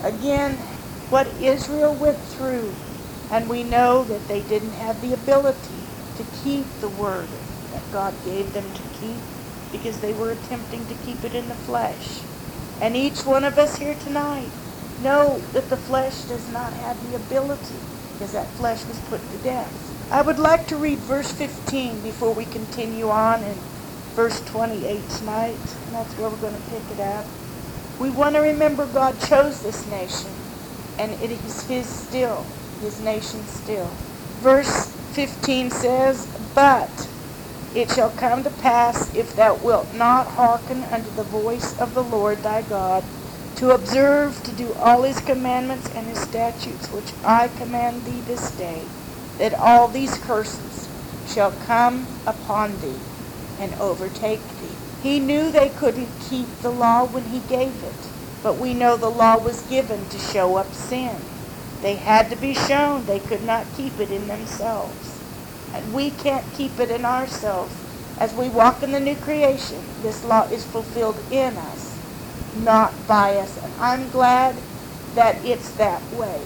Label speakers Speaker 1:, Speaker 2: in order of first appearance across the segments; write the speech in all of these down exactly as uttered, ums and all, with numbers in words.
Speaker 1: Again, what Israel went through, and we know that they didn't have the ability to keep the word that God gave them to keep because they were attempting to keep it in the flesh. And each one of us here tonight know that the flesh does not have the ability because that flesh was put to death. I would like to read verse fifteen before we continue on in verse twenty-eight tonight, and that's where we're going to pick it up. We want to remember God chose this nation, and it is his still, his nation still. Verse fifteen says, "But it shall come to pass, if thou wilt not hearken unto the voice of the Lord thy God, to observe to do all his commandments and his statutes, which I command thee this day, that all these curses shall come upon thee and overtake thee." He knew they couldn't keep the law when he gave it, but we know the law was given to show up sin. They had to be shown. They could not keep it in themselves. And we can't keep it in ourselves. As we walk in the new creation, this law is fulfilled in us, not by us. And I'm glad that it's that way.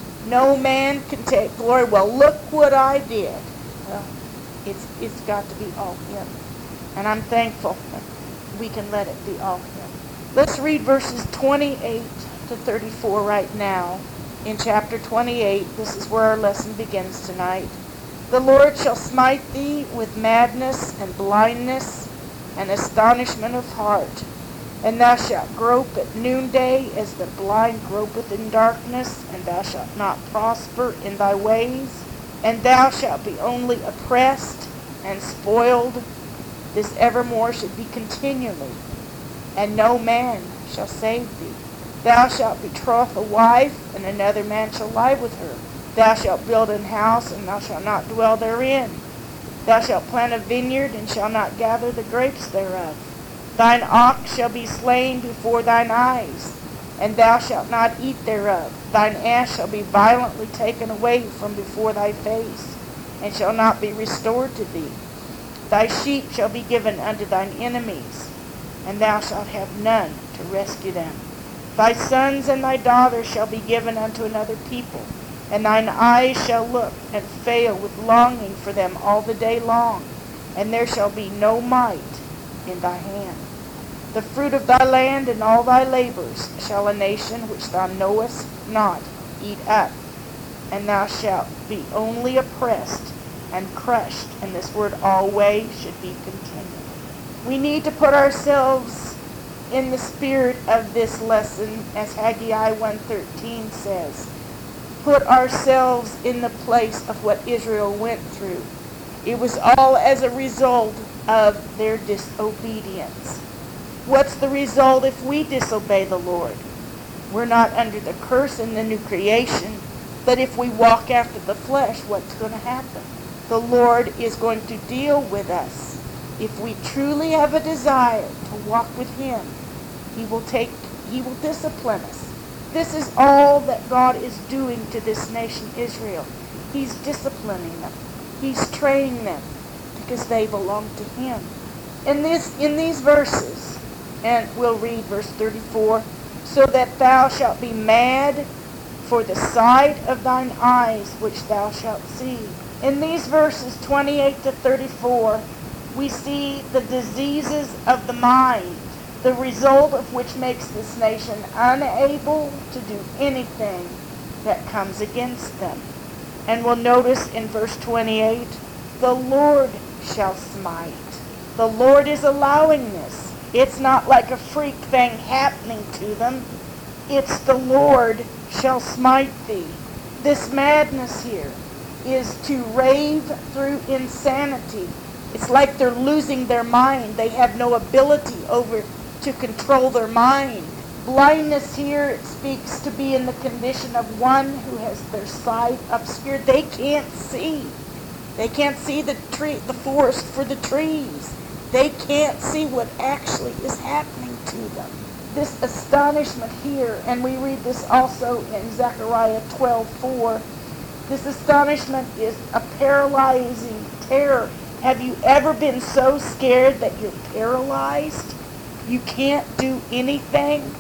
Speaker 1: No man can take glory. Well, look what I did. Well, it's it's got to be all him. And I'm thankful that we can let it be all him. Let's read verses twenty-eight to thirty-four right now. In chapter twenty-eight, this is where our lesson begins tonight. "The Lord shall smite thee with madness and blindness and astonishment of heart. And thou shalt grope at noonday as the blind gropeth in darkness, and thou shalt not prosper in thy ways. And thou shalt be only oppressed and spoiled. This evermore should be continually, and no man shall save thee. Thou shalt betroth a wife, and another man shall lie with her. Thou shalt build an house, and thou shalt not dwell therein. Thou shalt plant a vineyard, and shalt not gather the grapes thereof. Thine ox shall be slain before thine eyes, and thou shalt not eat thereof. Thine ass shall be violently taken away from before thy face, and shall not be restored to thee. Thy sheep shall be given unto thine enemies, and thou shalt have none to rescue them. Thy sons and thy daughters shall be given unto another people, and thine eyes shall look and fail with longing for them all the day long, and there shall be no might in thy hand. The fruit of thy land and all thy labors shall a nation which thou knowest not eat up, and thou shalt be only oppressed and crushed." And this word "always" should be continued. We need to put ourselves in the spirit of this lesson, as Haggai one thirteen says. Put ourselves in the place of what Israel went through. It was all as a result of their disobedience. What's the result if we disobey the Lord? We're not under the curse in the new creation, but if we walk after the flesh, what's going to happen? The Lord is going to deal with us. If we truly have a desire to walk with him, he will take, he will discipline us. This is all that God is doing to this nation Israel. He's disciplining them. He's training them because they belong to him. In this, in these verses, and we'll read verse thirty-four, "So that thou shalt be mad for the sight of thine eyes which thou shalt see." In these verses twenty-eight to thirty-four, we see the diseases of the mind, the result of which makes this nation unable to do anything that comes against them. And we'll notice in verse twenty-eight, "The Lord shall smite." The Lord is allowing this. It's not like a freak thing happening to them. It's the Lord shall smite thee. This madness here is to rave through insanity. It's like they're losing their mind. They have no ability over to control their mind. Blindness here, it speaks to be in the condition of one who has their sight obscured. They can't see. They can't see the tree, the forest for the trees. They can't see what actually is happening to them. This astonishment here, and we read this also in Zechariah twelve four, this astonishment is a paralyzing terror. Have you ever been so scared that you're paralyzed? You can't do anything?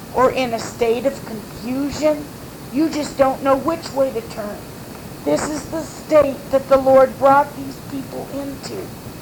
Speaker 1: or in a state of confusion. You just don't know which way to turn. This is the state that the Lord brought these people into.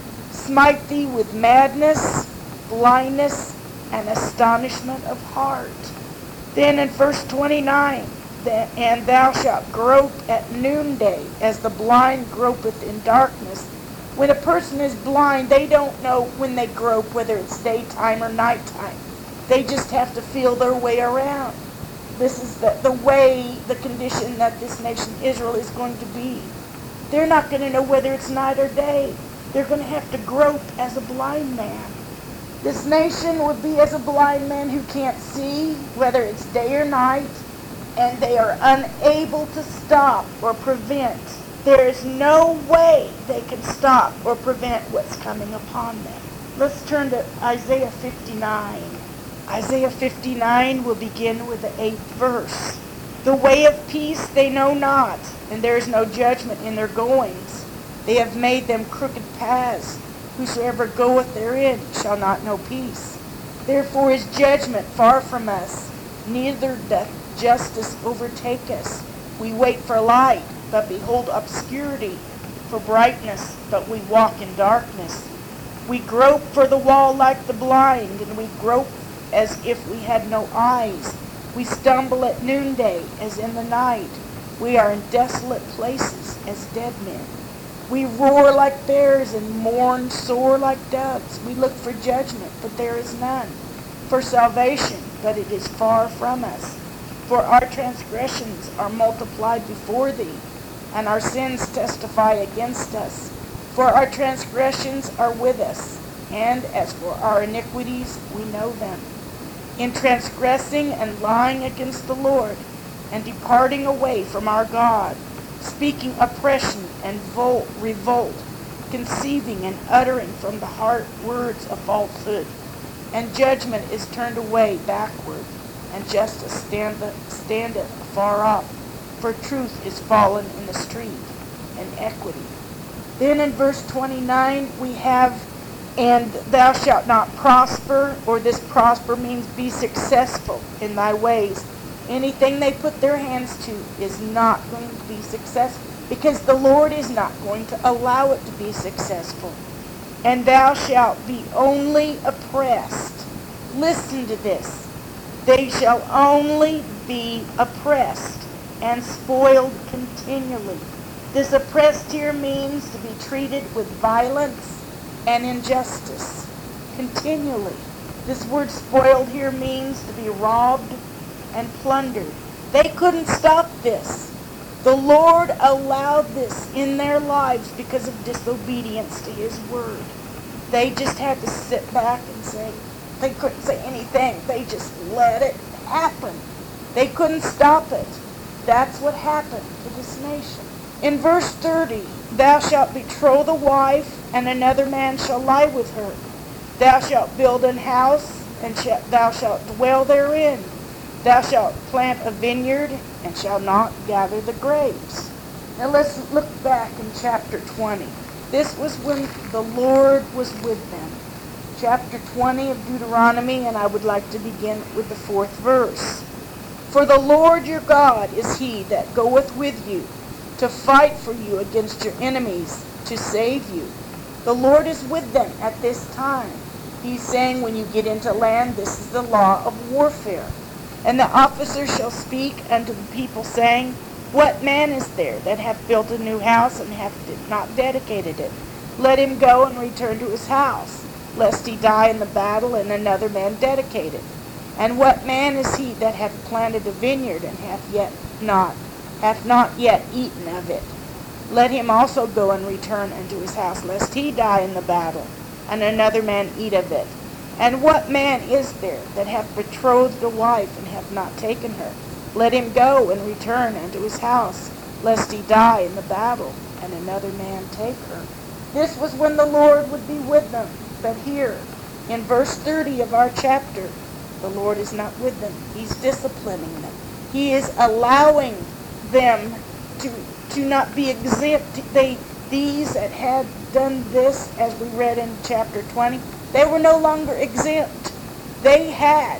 Speaker 1: Smite thee with madness, blindness, and astonishment of heart. Then in verse twenty-nine, and thou shalt grope at noonday, as the blind gropeth in darkness. When a person is blind, they don't know when they grope, whether it's daytime or nighttime. They just have to feel their way around. This is the, the way, the condition that this nation Israel is going to be. They're not going to know whether it's night or day. They're going to have to grope as a blind man. This nation would be as a blind man who can't see, whether it's day or night, and they are unable to stop or prevent. There is no way they can stop or prevent what's coming upon them. Let's turn to Isaiah fifty-nine. Isaiah fifty-nine will begin with the eighth verse. The way of peace they know not, and there is no judgment in their goings. They have made them crooked paths. Whosoever goeth therein shall not know peace. Therefore is judgment far from us, neither doth justice overtake us. We wait for light, but behold obscurity, for brightness, but we walk in darkness. We grope for the wall like the blind, and we grope as if we had no eyes. We stumble at noonday as in the night. We are in desolate places as dead men. We roar like bears and mourn sore like doves. We look for judgment, but there is none. For salvation, but it is far from us. For our transgressions are multiplied before thee, and our sins testify against us. For our transgressions are with us, and as for our iniquities, we know them. In transgressing and lying against the Lord, and departing away from our God, speaking oppression and vol- revolt, conceiving and uttering from the heart words of falsehood, and judgment is turned away backward, and justice standeth, standeth afar off, for truth is fallen in the street, and equity. Then in verse twenty-nine we have, and thou shalt not prosper, or this prosper means be successful in thy ways. Anything they put their hands to is not going to be successful, because the Lord is not going to allow it to be successful. And thou shalt be only oppressed. Listen to this. They shall only be oppressed and spoiled continually. This oppressed here means to be treated with violence and injustice continually. This word spoiled here means to be robbed and plundered. They couldn't stop this. The Lord allowed this in their lives because of disobedience to his word. They just had to sit back and say, they couldn't say anything. They just let it happen. They couldn't stop it. That's what happened to this nation. In verse thirty, thou shalt betroth a wife, and another man shall lie with her. Thou shalt build an house, and sh- thou shalt dwell therein. Thou shalt plant a vineyard, and shalt not gather the grapes. Now let's look back in chapter twenty. This was when the Lord was with them. Chapter twenty of Deuteronomy, and I would like to begin with the fourth verse. For the Lord your God is he that goeth with you, to fight for you against your enemies, to save you. The Lord is with them at this time. He's saying when you get into land, this is the law of warfare. And the officer shall speak unto the people, saying, What man is there that hath built a new house, and hath not dedicated it? Let him go and return to his house, lest he die in the battle, and another man dedicate it. And what man is he that hath planted a vineyard, and hath yet not, hath not yet eaten of it? Let him also go and return unto his house, lest he die in the battle, and another man eat of it. And what man is there that hath betrothed a wife, and hath not taken her? Let him go and return unto his house, lest he die in the battle, and another man take her. This was when the Lord would be with them. But here, in verse thirty of our chapter, the Lord is not with them. He's disciplining them. He is allowing them to, to not be exempt. They, these that had done this, as we read in chapter twenty, they were no longer exempt. They had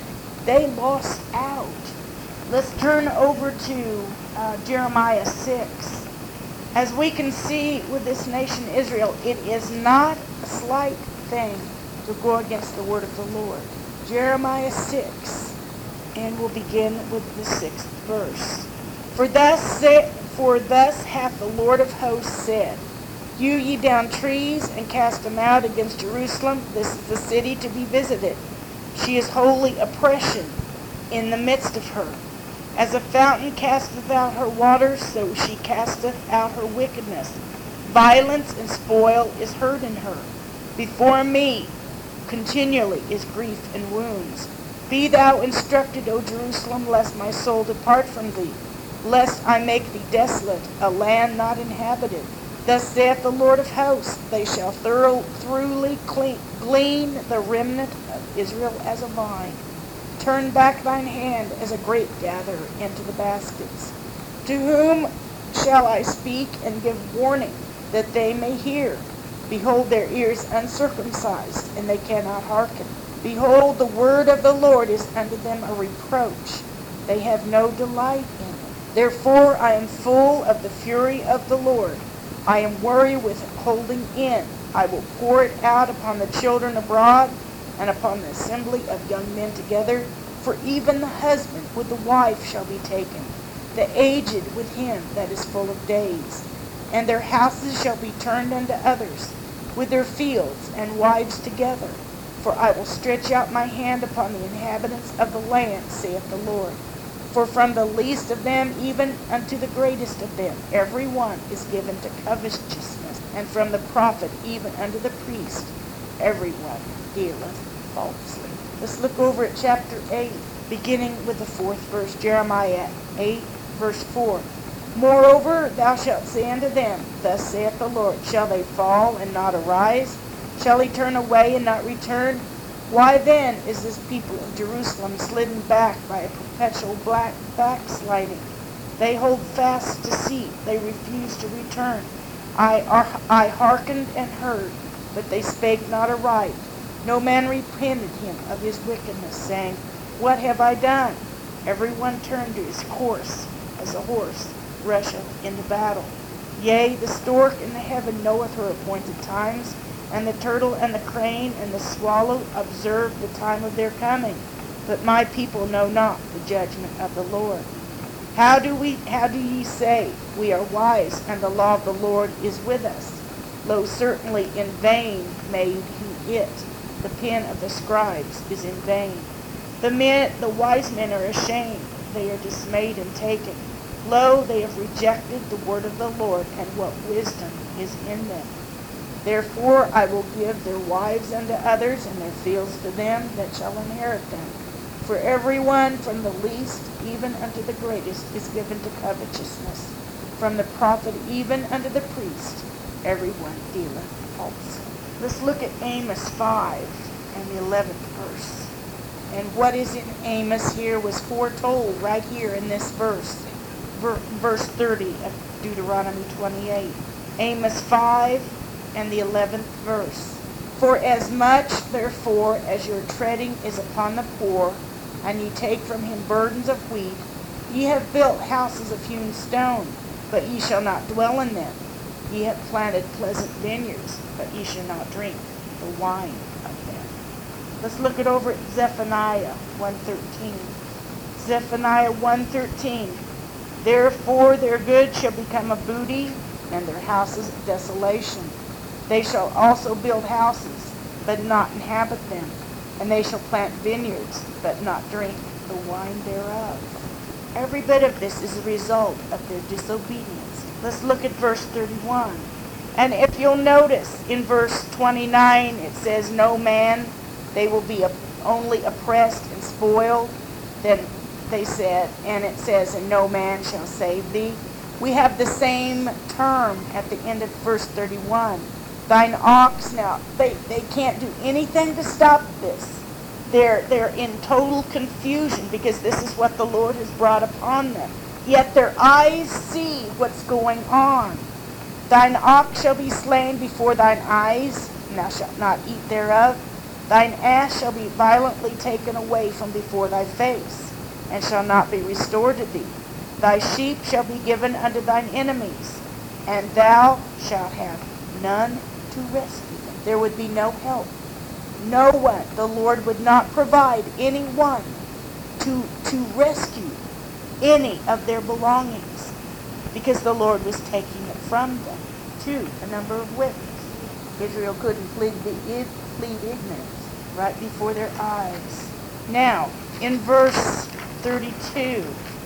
Speaker 1: They lost out. Let's turn over to uh, Jeremiah six. As we can see with this nation Israel, it is not a slight thing to go against the word of the Lord. Jeremiah six, and we'll begin with the sixth verse. For thus, say, for thus hath the Lord of hosts said, Hew ye down trees, and cast them out against Jerusalem. This is the city to be visited. She is holy oppression in the midst of her. As a fountain casteth out her waters, so she casteth out her wickedness. Violence and spoil is heard in her. Before me continually is grief and wounds. Be thou instructed, O Jerusalem, lest my soul depart from thee, lest I make thee desolate, a land not inhabited. Thus saith the Lord of hosts, they shall thorough, thoroughly clean, glean the remnant of Israel as a vine. Turn back thine hand as a grape gatherer into the baskets. To whom shall I speak and give warning, that they may hear? Behold, their ears uncircumcised, and they cannot hearken. Behold, the word of the Lord is unto them a reproach. They have no delight in it. Therefore I am full of the fury of the Lord. I am weary with holding in. I will pour it out upon the children abroad, and upon the assembly of young men together. For even the husband with the wife shall be taken, the aged with him that is full of days. And their houses shall be turned unto others, with their fields and wives together. For I will stretch out my hand upon the inhabitants of the land, saith the Lord. For from the least of them even unto the greatest of them every one is given to covetousness, and from the prophet even unto the priest every one dealeth falsely. Let's look over at chapter eight, beginning with the fourth verse. Jeremiah eight, verse four. Moreover, thou shalt say unto them, Thus saith the Lord, Shall they fall and not arise? Shall he turn away and not return? Why then is this people of Jerusalem slidden back by a perpetual black backsliding? They hold fast deceit, they refuse to return. I, I hearkened and heard, but they spake not aright. No man repented him of his wickedness, saying, What have I done? Every one turned to his course, as a horse rusheth into battle. Yea, the stork in the heaven knoweth her appointed times, and the turtle and the crane and the swallow observe the time of their coming. But my people know not the judgment of the Lord. How do we? How do ye say, We are wise, and the law of the Lord is with us? Lo, certainly in vain made he it. The pen of the scribes is in vain. The men, the wise men are ashamed. They are dismayed and taken. Lo, they have rejected the word of the Lord, and what wisdom is in them. Therefore I will give their wives unto others, and their fields to them that shall inherit them. For every one from the least even unto the greatest is given to covetousness. From the prophet even unto the priest, every one dealeth falsely. Let's look at Amos five and the eleventh verse. And what is in Amos here was foretold right here in this verse. Verse thirty of Deuteronomy twenty-eight. Amos five and the eleventh verse. For as much therefore as your treading is upon the poor, and ye take from him burdens of wheat, ye have built houses of hewn stone, but ye shall not dwell in them. Ye have planted pleasant vineyards, but ye shall not drink the wine of them. Let's look it over at Zephaniah one thirteen. Zephaniah one thirteen. Therefore their goods shall become a booty, and their houses a desolation. They shall also build houses, but not inhabit them. And they shall plant vineyards, but not drink the wine thereof. Every bit of this is a result of their disobedience. Let's look at verse thirty-one. And if you'll notice, in verse twenty-nine, it says, No man, they will be only oppressed and spoiled. Then they said, and it says, And no man shall save thee. We have the same term at the end of verse thirty-one. Thine ox, now, they, they can't do anything to stop this. They're, they're in total confusion because this is what the Lord has brought upon them. Yet their eyes see what's going on. Thine ox shall be slain before thine eyes, and thou shalt not eat thereof. Thine ass shall be violently taken away from before thy face, and shall not be restored to thee. Thy sheep shall be given unto thine enemies, and thou shalt have none to rescue them. There would be no help. No one. The Lord would not provide anyone to, to rescue any of their belongings, because the Lord was taking it from them. Two, a number of witnesses. Israel couldn't plead, the, plead ignorance right before their eyes. Now, in verse thirty-two,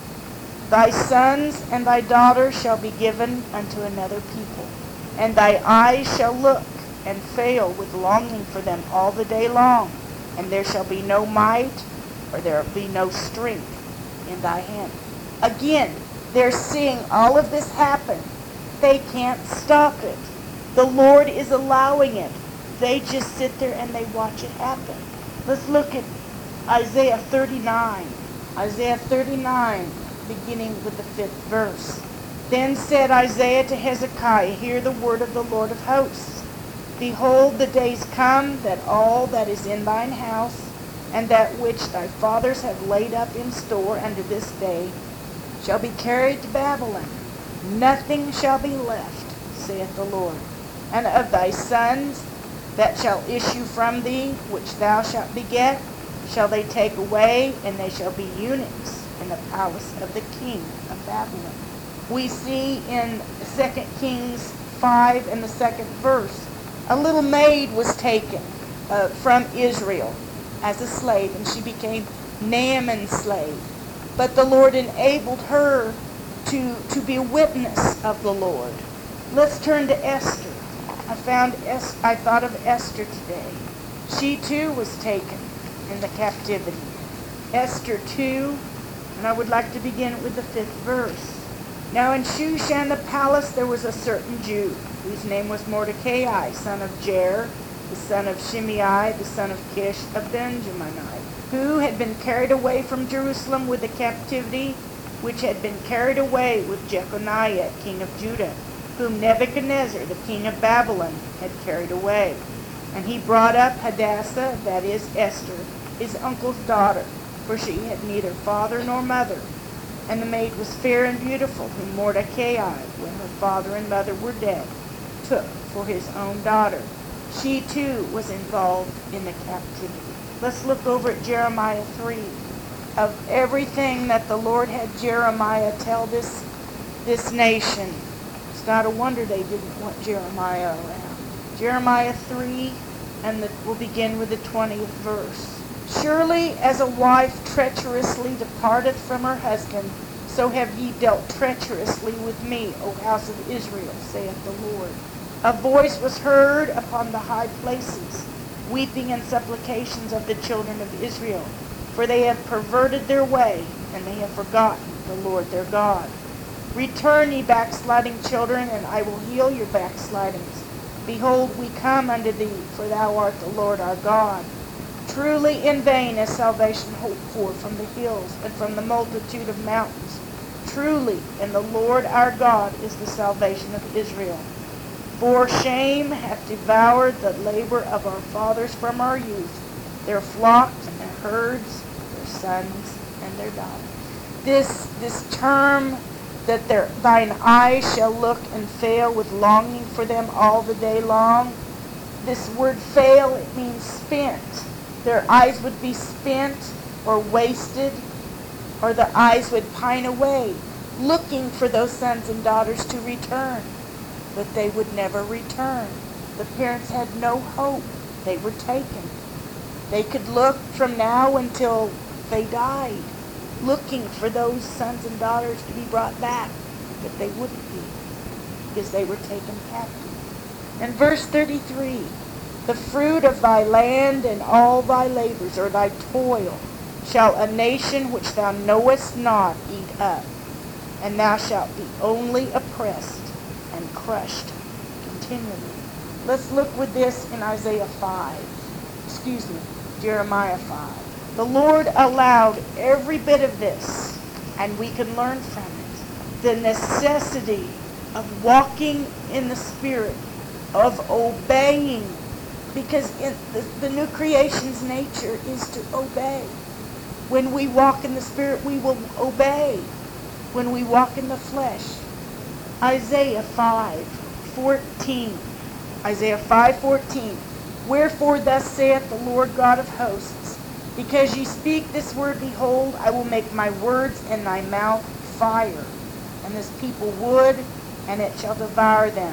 Speaker 1: thy sons and thy daughters shall be given unto another people, and thy eyes shall look and fail with longing for them all the day long, and there shall be no might, or there will be no strength in thy hand. Again, they're seeing all of this happen. They can't stop it. The Lord is allowing it. They just sit there and they watch it happen. Let's look at Isaiah thirty-nine. Isaiah thirty-nine, beginning with the fifth verse. Then said Isaiah to Hezekiah, hear the word of the Lord of hosts. Behold, the days come that all that is in thine house, and that which thy fathers have laid up in store unto this day, shall be carried to Babylon. Nothing shall be left, saith the Lord. And of thy sons that shall issue from thee, which thou shalt beget, shall they take away, and they shall be eunuchs in the palace of the king of Babylon. We see in Second Kings five and the second verse, a little maid was taken uh, from Israel as a slave, and she became Naaman's slave. But the Lord enabled her to, to be a witness of the Lord. Let's turn to Esther. I found es- I thought of Esther today. She too was taken in the captivity. Esther two, and I would like to begin with the fifth verse. Now in Shushan the palace there was a certain Jew, whose name was Mordecai, son of Jair, the son of Shimei, the son of Kish, a Benjaminite, who had been carried away from Jerusalem with the captivity, which had been carried away with Jeconiah, king of Judah, whom Nebuchadnezzar, the king of Babylon, had carried away. And he brought up Hadassah, that is Esther, his uncle's daughter, for she had neither father nor mother. And the maid was fair and beautiful, whom Mordecai, when her father and mother were dead, took for his own daughter. She too was involved in the captivity. Let's look over at Jeremiah three. Of everything that the Lord had Jeremiah tell this, this nation, it's not a wonder they didn't want Jeremiah around. Jeremiah three, and the, we'll begin with the twentieth verse. Surely as a wife treacherously departeth from her husband, so have ye dealt treacherously with me, O house of Israel, saith the Lord. A voice was heard upon the high places, weeping and supplications of the children of Israel, for they have perverted their way, and they have forgotten the Lord their God. Return, ye backsliding children, and I will heal your backslidings. Behold, we come unto thee, for thou art the Lord our God. Truly in vain is salvation hoped for from the hills and from the multitude of mountains. Truly in the Lord our God is the salvation of Israel. For shame hath devoured the labor of our fathers from our youth, their flocks and their herds, their sons and their daughters. This, this term that their, thine eyes shall look and fail with longing for them all the day long. This word fail, it means spent. Their eyes would be spent or wasted, or the eyes would pine away, looking for those sons and daughters to return. But they would never return. The parents had no hope. They were taken. They could look from now until they died, looking for those sons and daughters to be brought back, but they wouldn't be, because they were taken captive. And verse thirty-three, the fruit of thy land and all thy labors, or thy toil, shall a nation which thou knowest not eat up, and thou shalt be only oppressed and crushed continually. Let's look with this in Isaiah five, excuse me, Jeremiah five. The Lord allowed every bit of this, and we can learn from it. The necessity of walking in the Spirit, of obeying Because in the, the new creation's nature is to obey. When we walk in the Spirit, we will obey. When we walk in the flesh. Isaiah five fourteen. Isaiah five fourteen. Wherefore thus saith the Lord God of hosts, because ye speak this word, behold, I will make my words in thy mouth fire, and this people wood, and it shall devour them.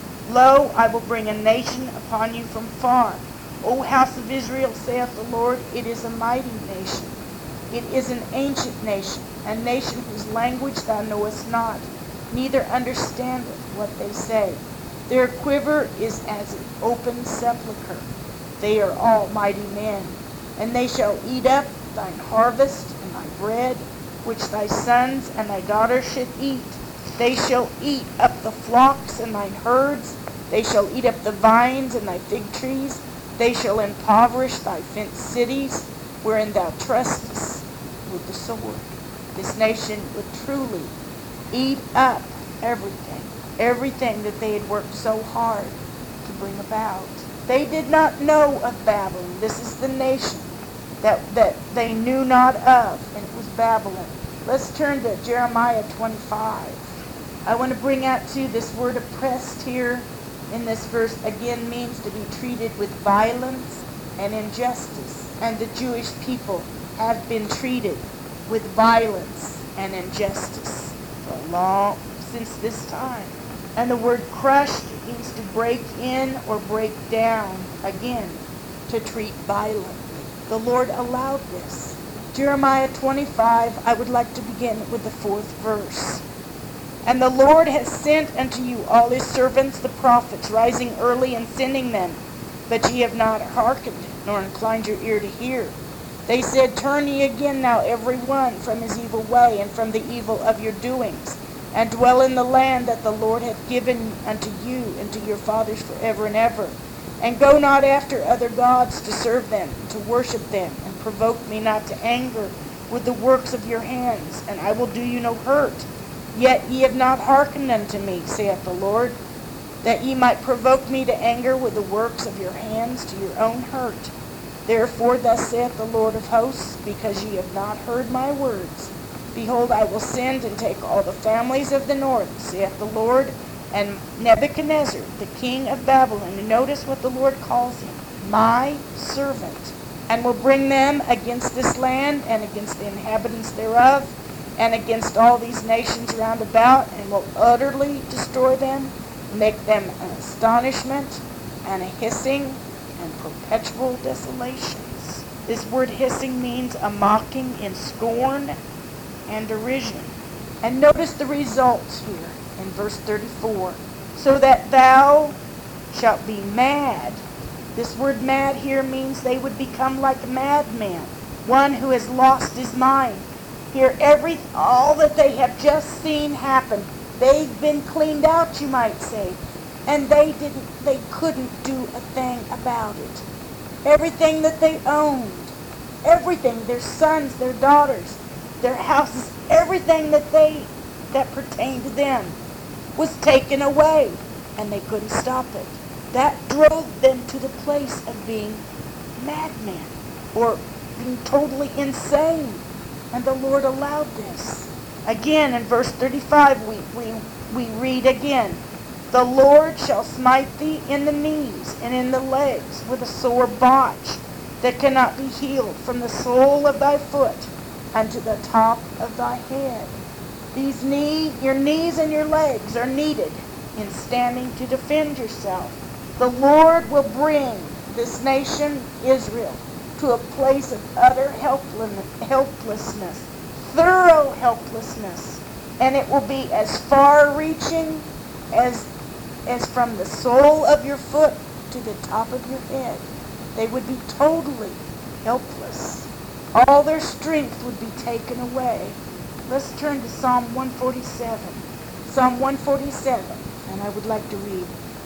Speaker 1: Lo, I will bring a nation upon you from far. O house of Israel, saith the Lord, it is a mighty nation. It is an ancient nation, a nation whose language thou knowest not, neither understandeth what they say. Their quiver is as an open sepulchre. They are all mighty men. And they shall eat up thine harvest and thy bread, which thy sons and thy daughters should eat. They shall eat up the flocks and thine herds. They shall eat up the vines and thy fig trees. They shall impoverish thy fenced cities, wherein thou trustest with the sword. This nation would truly eat up everything, everything that they had worked so hard to bring about. They did not know of Babylon. This is the nation that, that they knew not of, and it was Babylon. Let's turn to Jeremiah twenty-five. I want to bring out to you this word oppressed here in this verse again means to be treated with violence and injustice. And the Jewish people have been treated with violence and injustice for a long, since this time. And the word crushed means to break in or break down, again, to treat violently. The Lord allowed this. Jeremiah twenty-five, I would like to begin with the fourth verse. And the Lord has sent unto you all his servants the prophets, rising early and sending them. But ye have not hearkened, nor inclined your ear to hear. They said, Turn ye again now every one from his evil way, and from the evil of your doings, and dwell in the land that the Lord hath given unto you and to your fathers forever and ever. And go not after other gods to serve them, to worship them, and provoke me not to anger with the works of your hands, and I will do you no hurt. Yet ye have not hearkened unto me, saith the Lord, that ye might provoke me to anger with the works of your hands to your own hurt. Therefore thus saith the Lord of hosts, because ye have not heard my words, behold, I will send and take all the families of the north, saith the Lord, and Nebuchadnezzar, the king of Babylon, and notice what the Lord calls him, my servant, and will bring them against this land and against the inhabitants thereof, and against all these nations round about, and will utterly destroy them, make them an astonishment and a hissing and perpetual desolations. This word hissing means a mocking in scorn and derision. And notice the results here in verse thirty-four. So that thou shalt be mad. This word mad here means they would become like madmen, one who has lost his mind. Here, every all that they have just seen happen, they've been cleaned out, you might say, and they didn't, they couldn't do a thing about it. Everything that they owned, everything, their sons, their daughters, their houses, everything that they that pertained to them was taken away, and they couldn't stop it. That drove them to the place of being madmen or being totally insane. And the Lord allowed this. Again, in verse thirty-five, we, we, we read again, The Lord shall smite thee in the knees and in the legs with a sore botch that cannot be healed from the sole of thy foot unto the top of thy head. These knee, your knees and your legs are needed in standing to defend yourself. The Lord will bring this nation, Israel, to a place of utter helplessness, thorough helplessness, and it will be as far-reaching as, as from the sole of your foot to the top of your head. They would be totally helpless. All their strength would be taken away. Let's turn to Psalm one forty-seven. Psalm one forty-seven, and I would like to read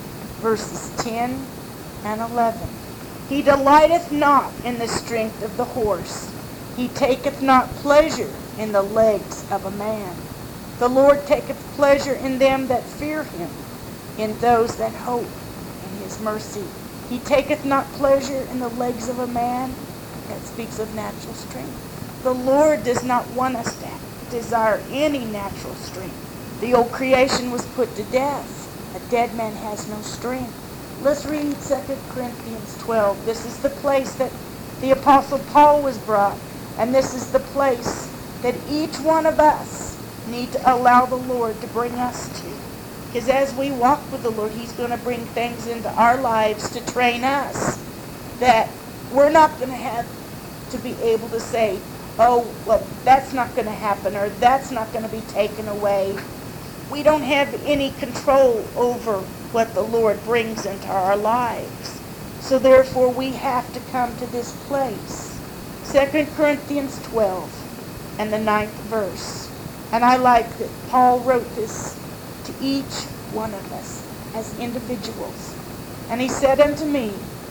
Speaker 1: verses ten and eleven. He delighteth not in the strength of the horse. He taketh not pleasure in the legs of a man. The Lord taketh pleasure in them that fear him, in those that hope in his mercy. He taketh not pleasure in the legs of a man. That speaks of natural strength. The Lord does not want us to desire any natural strength. The old creation was put to death. A dead man has no strength. Let's read Second Corinthians twelve. This is the place that the Apostle Paul was brought. And this is the place that each one of us need to allow the Lord to bring us to. Because as we walk with the Lord, He's going to bring things into our lives to train us that we're not going to have to be able to say, oh, well, that's not going to happen, or that's not going to be taken away. We don't have any control over what the Lord brings into our lives. So therefore, we have to come to this place. Second Corinthians twelve and the ninth verse. And I like that Paul wrote this to each one of us as individuals. And he said unto me,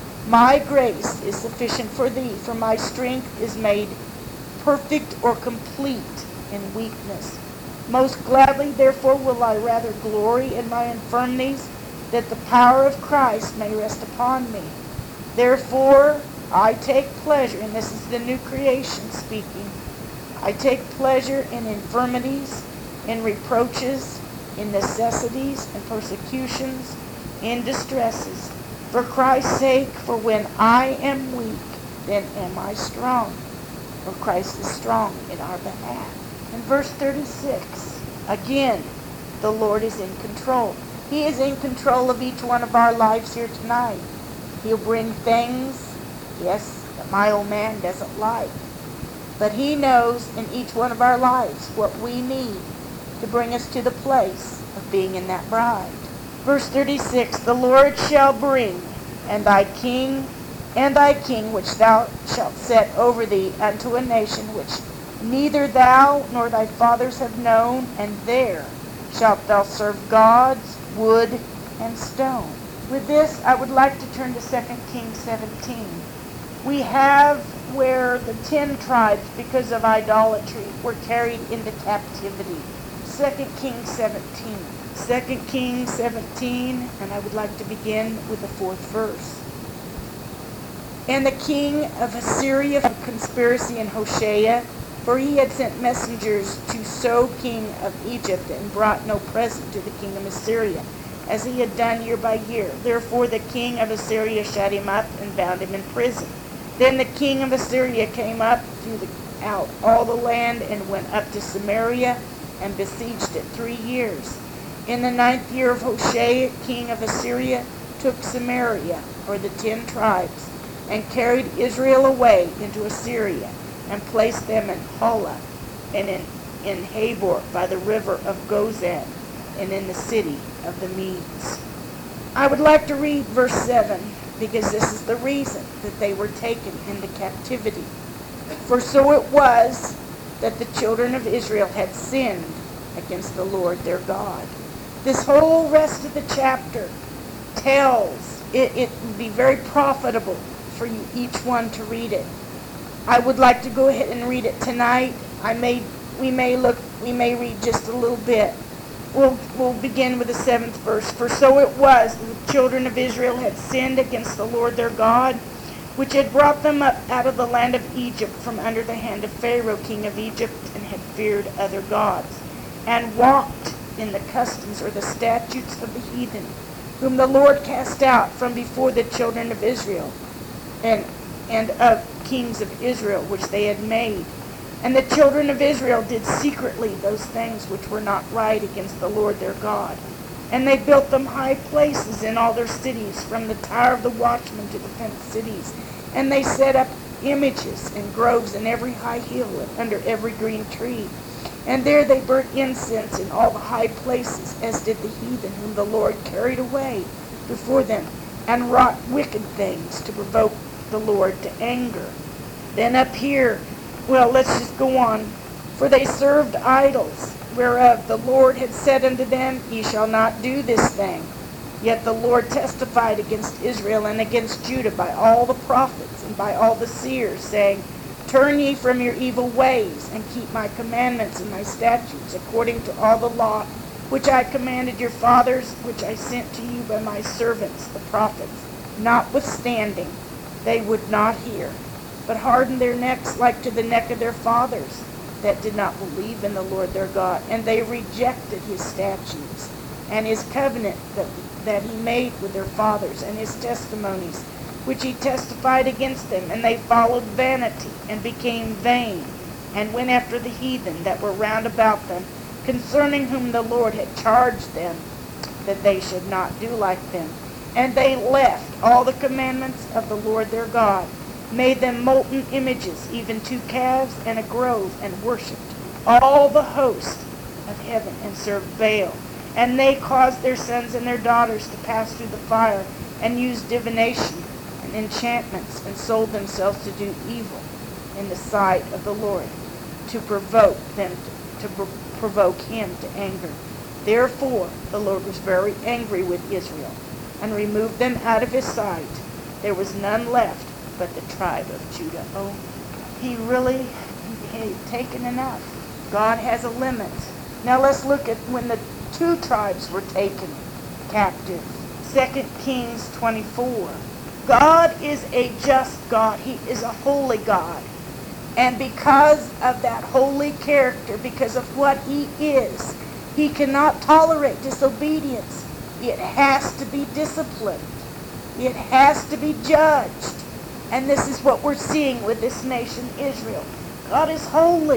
Speaker 1: my grace is sufficient for thee, for my strength is made perfect or complete in weakness. Most gladly, therefore, will I rather glory in my infirmities, that the power of Christ may rest upon me. Therefore, I take pleasure, and this is the new creation speaking, I take pleasure in infirmities, in reproaches, in necessities, in persecutions, in distresses, for Christ's sake. For when I am weak, then am I strong. For Christ is strong in our behalf. In verse thirty-six, again, the Lord is in control. He is in control of each one of our lives here tonight. He'll bring things, yes, that my old man doesn't like. But He knows in each one of our lives what we need to bring us to the place of being in that bride. Verse thirty-six, the Lord shall bring, and thy king, and thy king which thou shalt set over thee, unto a nation which neither thou nor thy fathers have known, and there shalt thou serve gods, wood, and stone. With this, I would like to turn to Second Kings seventeen. We have where the ten tribes, because of idolatry, were carried into captivity. Second Kings seventeen. Second Kings seventeen, and I would like to begin with the fourth verse. And the king of Assyria had conspiracy in Hoshea, for he had sent messengers to So king of Egypt, and brought no present to the king of Assyria, as he had done year by year. Therefore the king of Assyria shut him up and bound him in prison. Then the king of Assyria came up throughout all the land, and went up to Samaria, and besieged it three years. In the ninth year of Hoshea, king of Assyria, took Samaria, or the ten tribes, and carried Israel away into Assyria, and placed them in Hala, and in, in Habor by the river of Gozan, and in the city of the Medes. I would like to read verse seven, because this is the reason that they were taken into captivity. For so it was that the children of Israel had sinned against the Lord their God. This whole rest of the chapter tells, it, it would be very profitable for you each one to read it. I would like to go ahead and read it tonight. I may, we may look, we may read just a little bit. We'll, we'll begin with the seventh verse. For so it was that the children of Israel had sinned against the Lord their God, which had brought them up out of the land of Egypt from under the hand of Pharaoh, king of Egypt, and had feared other gods, and walked in the customs or the statutes of the heathen, whom the Lord cast out from before the children of Israel, and, and of kings of Israel, which they had made. And the children of Israel did secretly those things which were not right against the Lord their God. And they built them high places in all their cities, from the Tower of the Watchman to the fenced cities. And they set up images and groves in every high hill and under every green tree. And there they burnt incense in all the high places, as did the heathen whom the Lord carried away before them, and wrought wicked things to provoke the Lord to anger. Then up here, well, let's just go on. For they served idols, whereof the Lord had said unto them, Ye shall not do this thing. Yet the Lord testified against Israel and against Judah by all the prophets and by all the seers, saying, Turn ye from your evil ways, and keep my commandments and my statutes, according to all the law which I commanded your fathers, which I sent to you by my servants, the prophets. Notwithstanding, they would not hear, but hardened their necks like to the neck of their fathers, that did not believe in the Lord their God. And they rejected his statutes, and his covenant that, that he made with their fathers, and his testimonies, which he testified against them. And they followed vanity, and became vain, and went after the heathen that were round about them, concerning whom the Lord had charged them, that they should not do like them. And they left all the commandments of the Lord their God, made them molten images, even two calves and a grove, and worshipped all the host of heaven, and served Baal. And they caused their sons and their daughters to pass through the fire, and used divination and enchantments, and sold themselves to do evil in the sight of the Lord, to provoke them to, to provoke him to anger. Therefore the Lord was very angry with Israel, and removed them out of his sight. There was none left but the tribe of Judah only. He really had taken enough. God has a limit. Now let's look at when the two tribes were taken captive. Second Kings twenty-four. God is a just God. He is a holy God. And because of that holy character, because of what he is, he cannot tolerate disobedience. It has to be disciplined. It has to be judged. And this is what we're seeing with this nation, Israel. God is holy.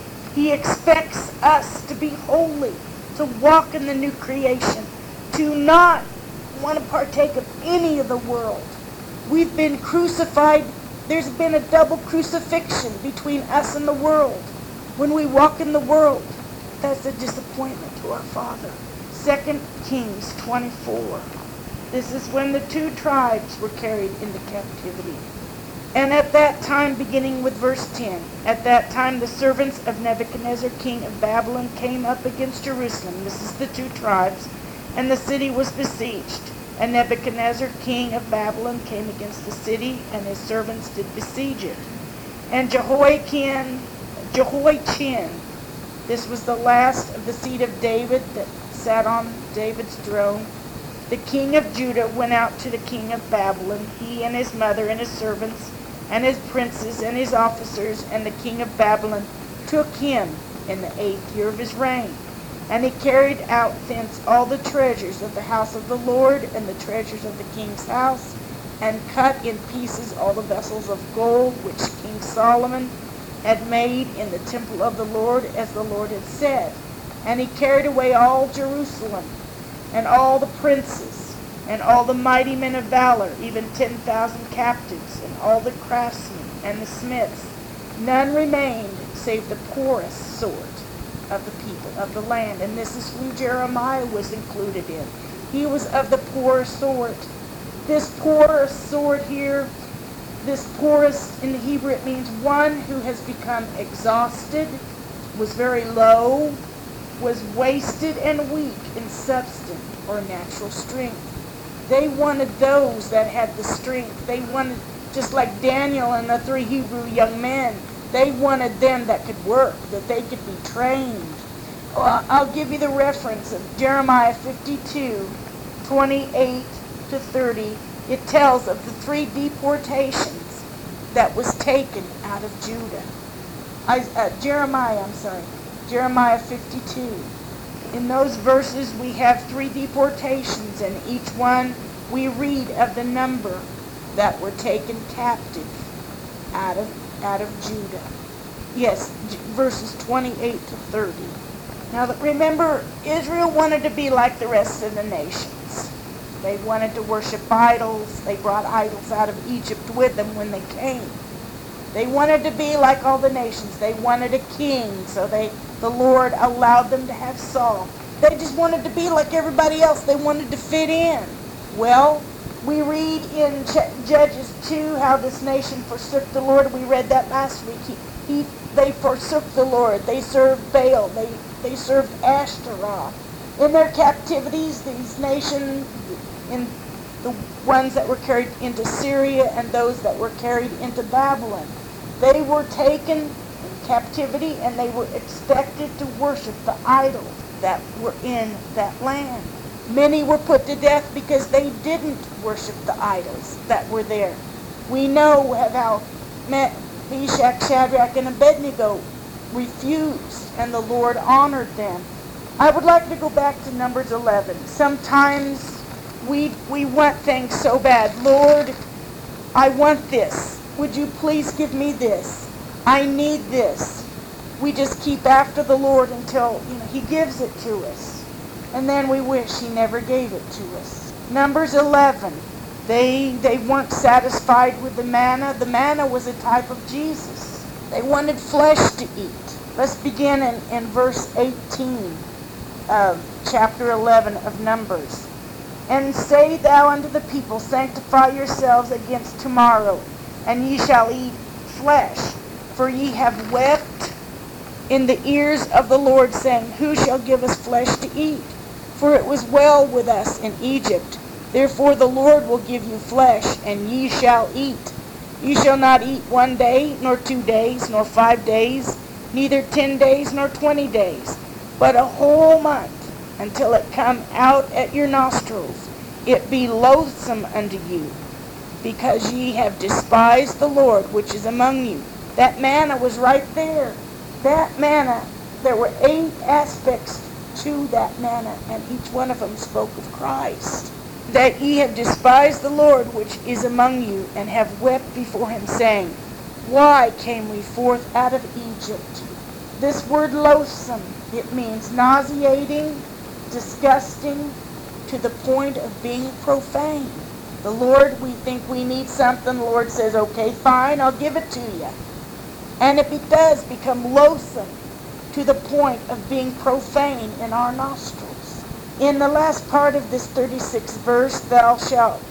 Speaker 1: He expects us to be holy, to walk in the new creation, to not want to partake of any of the world. We've been crucified. There's been a double crucifixion between us and the world. When we walk in the world, that's a disappointment to our Father. Second Kings twenty-four. This is when the two tribes were carried into captivity. And at that time, beginning with verse ten, at that time the servants of Nebuchadnezzar, king of Babylon, came up against Jerusalem. This is the two tribes. And the city was besieged. And Nebuchadnezzar, king of Babylon, came against the city, and his servants did besiege it. And Jehoiakim, Jehoiachin, this was the last of the seed of David that sat on David's throne, the king of Judah, went out to the king of Babylon, he and his mother and his servants, and his princes and his officers, and the king of Babylon took him in the eighth year of his reign. And he carried out thence all the treasures of the house of the Lord, and the treasures of the king's house, and cut in pieces all the vessels of gold which King Solomon had made in the temple of the Lord, as the Lord had said. And he carried away all Jerusalem, and all the princes, and all the mighty men of valor, even ten thousand captives, and all the craftsmen and the smiths. None remained save the poorest sort of the people of the land. And this is who Jeremiah was included in. He was of the poor sort. This poor sort here, this poorest in the Hebrew, it means one who has become exhausted, was very low, was wasted and weak in substance or natural strength. They wanted those that had the strength. They wanted, just like Daniel and the three Hebrew young men, they wanted them that could work, that they could be trained. Well, I'll give you the reference of Jeremiah fifty-two, twenty-eight to thirty. It tells of the three deportations that was taken out of Judah. I, uh, Jeremiah, I'm sorry, Jeremiah fifty-two. In those verses we have three deportations, and each one we read of the number that were taken captive out of out of Judah. Yes, verses twenty-eight to thirty. Now remember, Israel wanted to be like the rest of the nations. They wanted to worship idols. They brought idols out of Egypt with them when they came. They wanted to be like all the nations. They wanted a king, so they the Lord allowed them to have Saul. They just wanted to be like everybody else. They wanted to fit in. Well, we read in Judges two how this nation forsook the Lord. We read that last week. He, he, they forsook the Lord. They served Baal. They, they served Ashtaroth. In their captivities, these nations, in the ones that were carried into Syria and those that were carried into Babylon, they were taken in captivity, and they were expected to worship the idols that were in that land. Many were put to death because they didn't worship the idols that were there. We know how Meshach, Shadrach, and Abednego refused, and the Lord honored them. I would like to go back to Numbers eleven. Sometimes we we want things so bad. Lord, I want this. Would you please give me this? I need this. We just keep after the Lord until, you know, He gives it to us. And then we wish He never gave it to us. Numbers eleven. They, they weren't satisfied with the manna. The manna was a type of Jesus. They wanted flesh to eat. Let's begin in, in verse eighteen of chapter eleven of Numbers. And say thou unto the people, sanctify yourselves against tomorrow, and ye shall eat flesh. For ye have wept in the ears of the Lord, saying, who shall give us flesh to eat? For it was well with us in Egypt. Therefore the Lord will give you flesh, and ye shall eat. Ye shall not eat one day, nor two days, nor five days, neither ten days, nor twenty days, but a whole month, until it come out at your nostrils. It be loathsome unto you, because ye have despised the Lord which is among you. That manna was right there. That manna, there were eight aspects to that manna, and each one of them spoke of Christ. That ye have despised the Lord which is among you, and have wept before him, saying, why came we forth out of Egypt? This word loathsome, it means nauseating, disgusting, to the point of being profane. The Lord, we think we need something, the Lord says, okay, fine, I'll give it to you. And if it does become loathsome to the point of being profane in our nostrils. In the last part of this thirty-sixth verse, thou shalt,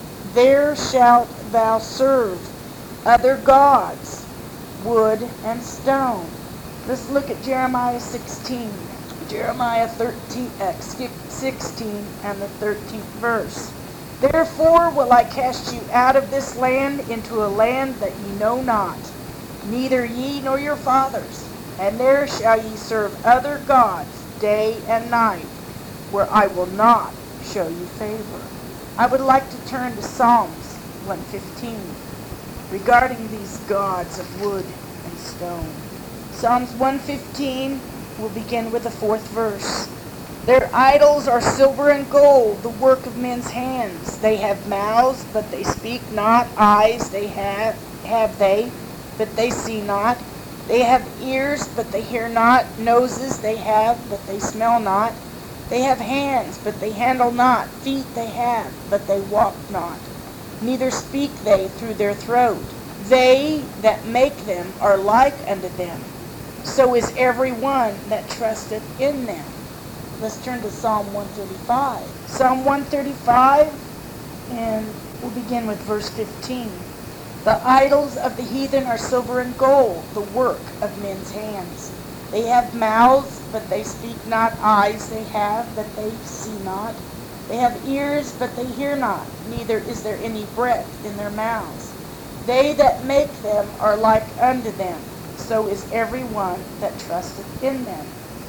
Speaker 1: there shalt thou serve other gods, wood and stone. Let's look at Jeremiah sixteen. Jeremiah thirteen, uh, sixteen and the thirteenth verse. Therefore will I cast you out of this land into a land that ye know not, neither ye nor your fathers, and there shall ye serve other gods day and night, where I will not show you favor. I would like to turn to Psalms one fifteen regarding these gods of wood and stone. Psalms one fifteen will begin with the fourth verse. Their idols are silver and gold, the work of men's hands. They have mouths, but they speak not. Eyes they have, have they, but they see not. They have ears, but they hear not. Noses they have, but they smell not. They have hands, but they handle not. Feet they have, but they walk not. Neither speak they through their throat. They that make them are like unto them. So is every one that trusteth in them. Let's turn to Psalm one thirty-five. Psalm one thirty-five, and we'll begin with verse fifteen. The idols of the heathen are silver and gold, the work of men's hands. They have mouths, but they speak not. Eyes they have, but they see not. They have ears, but they hear not. Neither is there any breath in their mouths. They that make them are like unto them. So is every one that trusteth in them.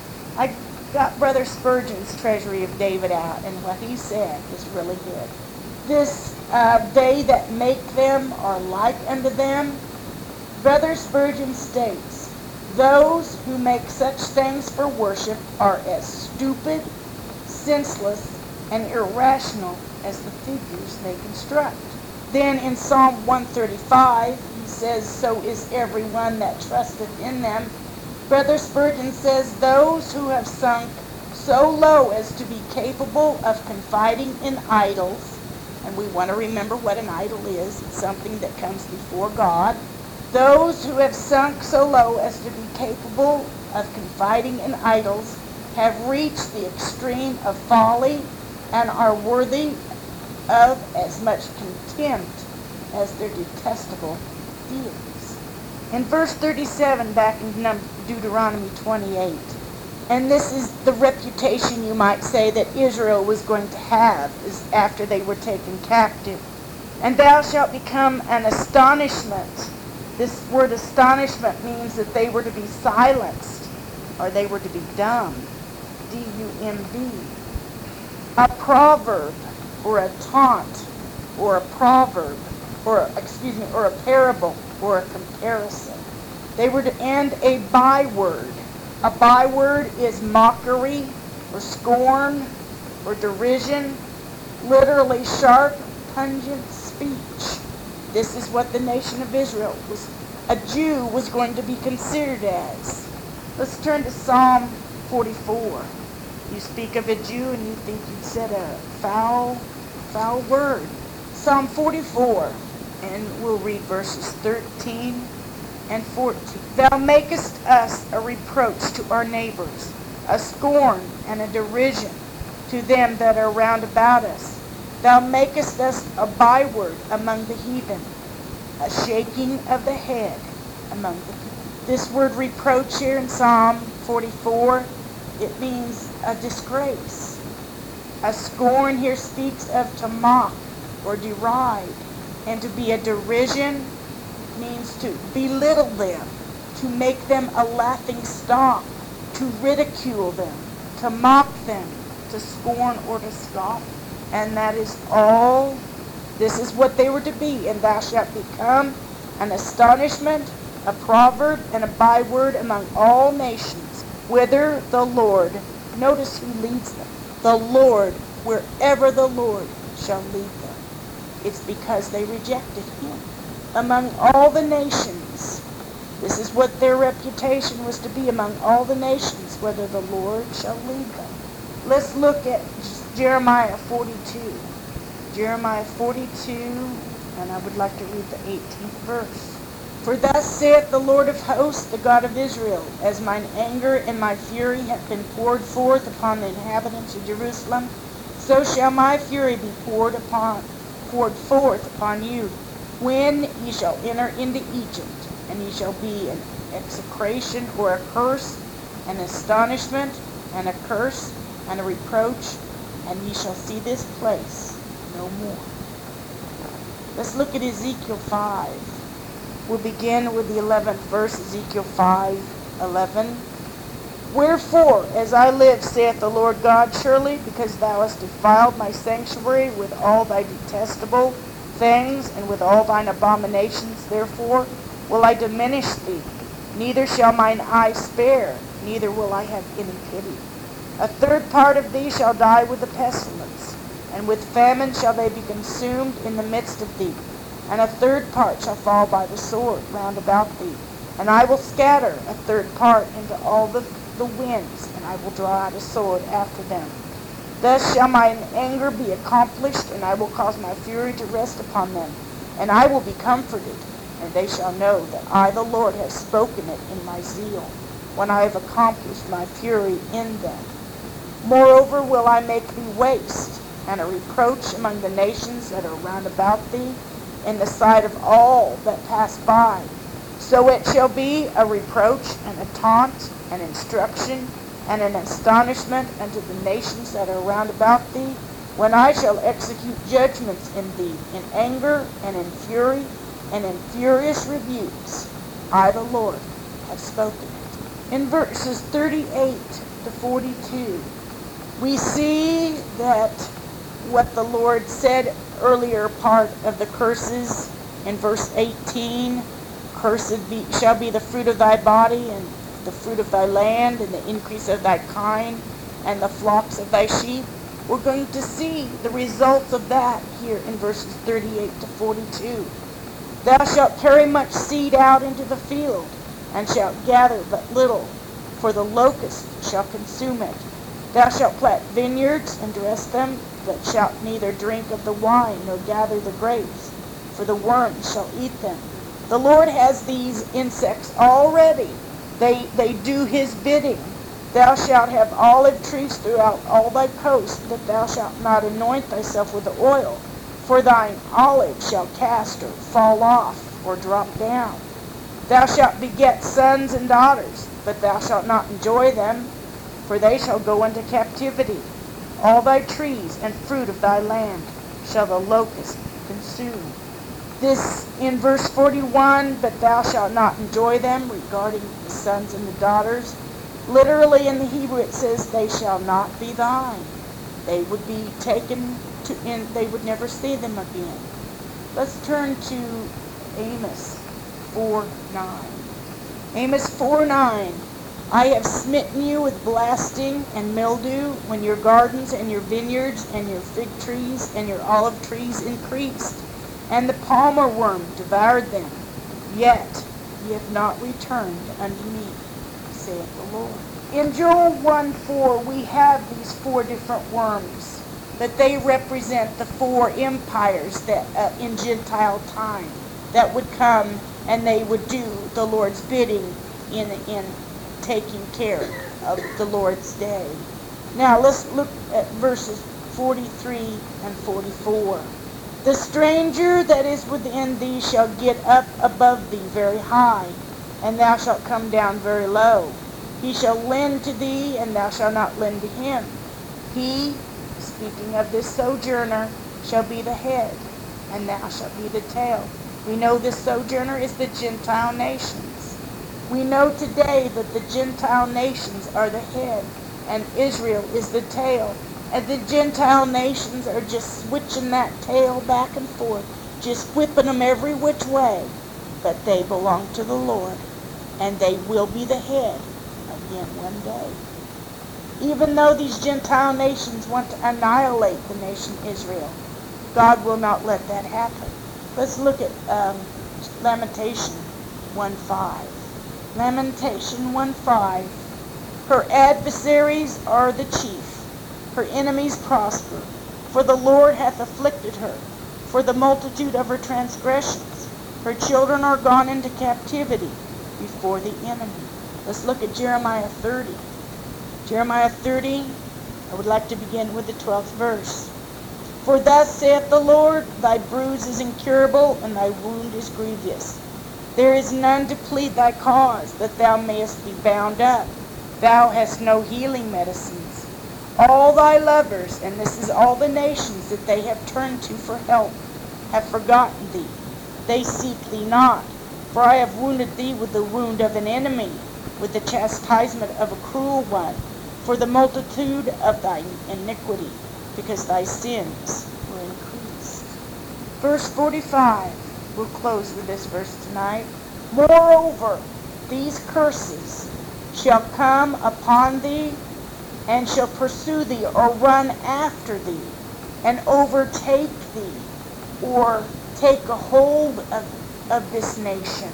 Speaker 1: I got Brother Spurgeon's Treasury of David out, and what he said is really good. This, uh, they that make them are like unto them. Brother Spurgeon states, those who make such things for worship are as stupid, senseless, and irrational as the figures they construct. Then in Psalm one thirty-five, he says, so is every one that trusteth in them. Brother Spurgeon says, those who have sunk so low as to be capable of confiding in idols, and we want to remember what an idol is. It's something that comes before God. Those who have sunk so low as to be capable of confiding in idols have reached the extreme of folly and are worthy of as much contempt as their detestable deities. In verse thirty-seven, back in Deuteronomy twenty-eight, and this is the reputation, you might say, that Israel was going to have is after they were taken captive. And thou shalt become an astonishment. This word astonishment means that they were to be silenced, or they were to be dumb. D U M B. A proverb, or a taunt, or a proverb, or excuse me, or a parable, or a comparison. They were to end a byword. A byword is mockery, or scorn, or derision, literally sharp, pungent speech. This is what the nation of Israel was, a Jew was going to be considered as. Let's turn to Psalm forty-four. You speak of a Jew and you think you'd said a foul, foul word. Psalm forty-four, and we'll read verses thirteen and fourteen. Thou makest us a reproach to our neighbors, a scorn and a derision to them that are round about us. Thou makest us a byword among the heathen, a shaking of the head among the people. This word reproach here in Psalm forty-four, it means a disgrace. A scorn here speaks of to mock or deride, and to be a derision means to belittle them, to make them a laughing stock, to ridicule them, to mock them, to scorn or to scoff. And that is all. This is what they were to be. And thou shalt become an astonishment, a proverb, and a byword among all nations, whither the Lord, notice who leads them, the Lord, wherever the Lord shall lead them. It's because they rejected him. Among all the nations, this is what their reputation was to be among all the nations, whether the Lord shall lead them. Let's look at Jeremiah forty-two. Jeremiah forty-two, and I would like to read the eighteenth verse. For thus saith the Lord of hosts, the God of Israel, as mine anger and my fury have been poured forth upon the inhabitants of Jerusalem, so shall my fury be poured upon, poured forth upon you, when ye shall enter into Egypt, and ye shall be an execration or a curse, an astonishment, and a curse, and a reproach, and ye shall see this place no more. Let's look at Ezekiel five. We'll begin with the eleventh verse, Ezekiel five, eleven. Wherefore, as I live, saith the Lord God, surely because thou hast defiled my sanctuary with all thy detestable things, and with all thine abominations, therefore will I diminish thee, neither shall mine eye spare, neither will I have any pity. A third part of thee shall die with the pestilence, and with famine shall they be consumed in the midst of thee. And a third part shall fall by the sword round about thee. And I will scatter a third part into all the, the winds, and I will draw out a sword after them. Thus shall mine anger be accomplished, and I will cause my fury to rest upon them. And I will be comforted, and they shall know that I, the Lord, have spoken it in my zeal, when I have accomplished my fury in them. Moreover will I make thee waste, and a reproach among the nations that are round about thee, in the sight of all that pass by. So it shall be a reproach, and a taunt, and instruction, and an astonishment unto the nations that are round about thee, when I shall execute judgments in thee, in anger, and in fury, and in furious rebukes. I, the Lord, have spoken it. In verses thirty-eight to forty-two, we see that what the Lord said earlier part of the curses in verse eighteen, cursed be, shall be the fruit of thy body, and the fruit of thy land, and the increase of thy kine, and the flocks of thy sheep. We're going to see the results of that here in verses thirty-eight to forty-two. Thou shalt carry much seed out into the field, and shalt gather but little, for the locust shall consume it. Thou shalt plant vineyards and dress them, but shalt neither drink of the wine nor gather the grapes, for the worms shall eat them. The Lord has these insects already. They, they do his bidding. Thou shalt have olive trees throughout all thy coast, but thou shalt not anoint thyself with the oil, for thine olive shall cast or fall off or drop down. Thou shalt beget sons and daughters, but thou shalt not enjoy them, for they shall go into captivity. All thy trees and fruit of thy land shall the locust consume. This in verse forty-one, but thou shalt not enjoy them, regarding the sons and the daughters. Literally in the Hebrew it says, they shall not be thine. They would be taken to, and they would never see them again. Let's turn to Amos four nine. Amos four nine. I have smitten you with blasting and mildew when your gardens and your vineyards and your fig trees and your olive trees increased, and the palmer worm devoured them. Yet ye have not returned unto me, saith the Lord. In Joel one four, we have these four different worms, that they represent the four empires that uh, in Gentile time that would come, and they would do the Lord's bidding in in taking care of the Lord's day. Now let's look at verses forty-three and forty-four. The stranger that is within thee shall get up above thee very high, and thou shalt come down very low. He shall lend to thee, and thou shalt not lend to him. He, speaking of this sojourner, shall be the head, and thou shalt be the tail. We know this sojourner is the Gentile nations. We know today that the Gentile nations are the head, and Israel is the tail. And the Gentile nations are just switching that tail back and forth, just whipping them every which way. But they belong to the Lord, and they will be the head again one day. Even though these Gentile nations want to annihilate the nation Israel, God will not let that happen. Let's look at um, Lamentation one five. Lamentation one five. Her adversaries are the chief, her enemies prosper. For the Lord hath afflicted her, for the multitude of her transgressions. Her children are gone into captivity before the enemy. Let's look at Jeremiah thirty. Jeremiah thirty, I would like to begin with the twelfth verse. For thus saith the Lord, thy bruise is incurable, and thy wound is grievous. There is none to plead thy cause, that thou mayest be bound up. Thou hast no healing medicines. All thy lovers, and this is all the nations that they have turned to for help, have forgotten thee. They seek thee not. For I have wounded thee with the wound of an enemy, with the chastisement of a cruel one, for the multitude of thy iniquity, because thy sins were increased. Verse forty-five. We'll close with this verse tonight. Moreover, these curses shall come upon thee, and shall pursue thee, or run after thee, and overtake thee, or take a hold of, of this nation,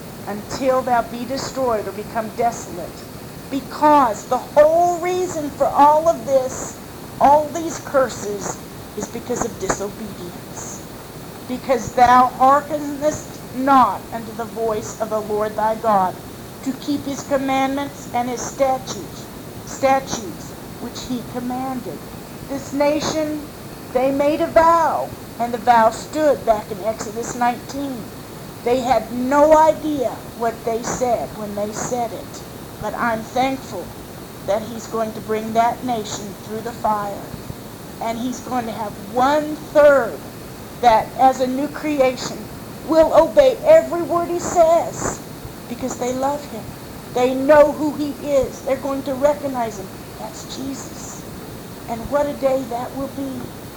Speaker 1: until thou be destroyed or become desolate. Because the whole reason for all of this, all these curses, is because of disobedience. Because thou hearkenest not unto the voice of the Lord thy God, to keep his commandments and his statutes, statutes which he commanded. This nation, they made a vow, and the vow stood back in Exodus nineteen. They had no idea what they said when they said it. But I'm thankful that he's going to bring that nation through the fire. And he's going to have one-third that, as a new creation, will obey every word he says, because they love him. They know who he is. They're going to recognize him. That's Jesus. And what a day that will be.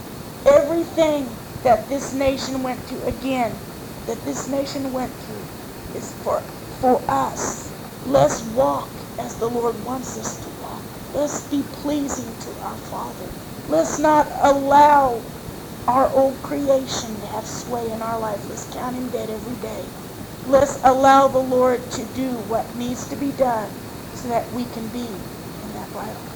Speaker 1: Everything that this nation went through, again, that this nation went through, is for, for us. Let's walk as the Lord wants us to walk. Let's be pleasing to our Father. Let's not allow our old creation to have sway in our life. Let's count him dead every day. Let's allow the Lord to do what needs to be done so that we can be in that bridal